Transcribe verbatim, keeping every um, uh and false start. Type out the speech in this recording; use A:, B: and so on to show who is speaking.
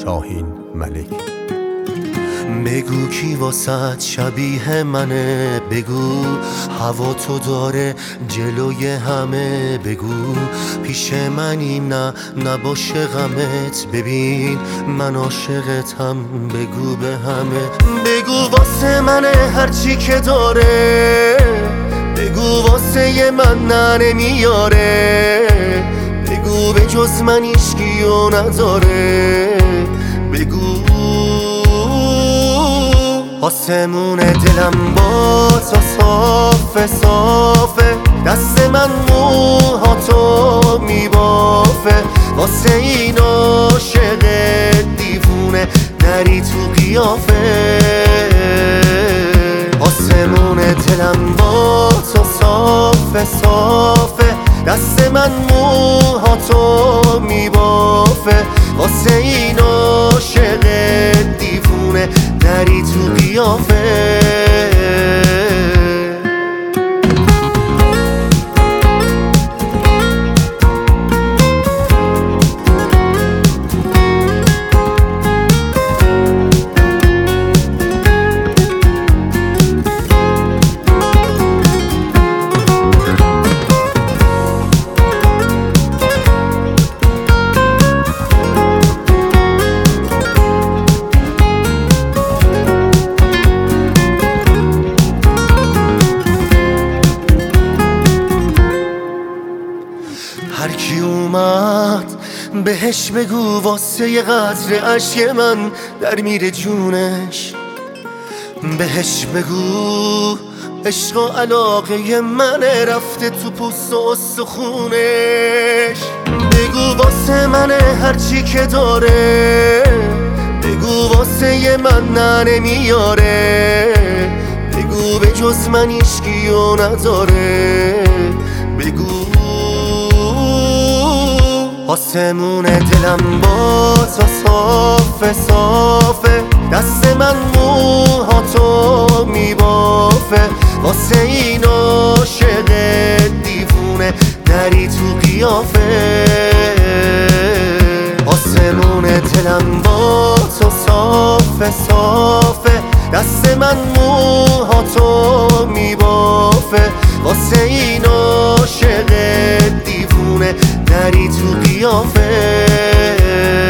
A: شاهین ملک.
B: بگو کی واسط شبیه منه، بگو هوا تو داره جلوی همه، بگو پیش منیم نه نباشه غمت، ببین من عاشقتم بگو به همه. بگو واسه منه هرچی که داره، بگو واسه من نه نمیاره، بگو به جز من هیچکیو نداره، بگو آسمون دلم با تو صافه صافه، دست من موهاتو میبافه، واسه این عاشق دیوونه نری تو قیافه. آسمون دلم با تو صافه صافه، دست من موهاتو میبافه، واسه این عاشق دیوونه نری تو قیافه. هر کی اومد بهش بگو واسه یه قطره اشک من در میره جونش، بهش بگو عشق و علاقه من رفته تو پوست و استخونش، بگو واسه من هرچی که داره، بگو واسه من نه نمیاره، بگو به جز من هیچکیو نداره، بگو آسمون دلم با تو صافه صافه، دست من موهاتو میبافه، واسه این عاشق دیوونه نری تو قیافه. آسمون دلم با تو صافه صافه، دست من موهاتو میبافه، واسه این عاشق دیوونه نری تو قیافه.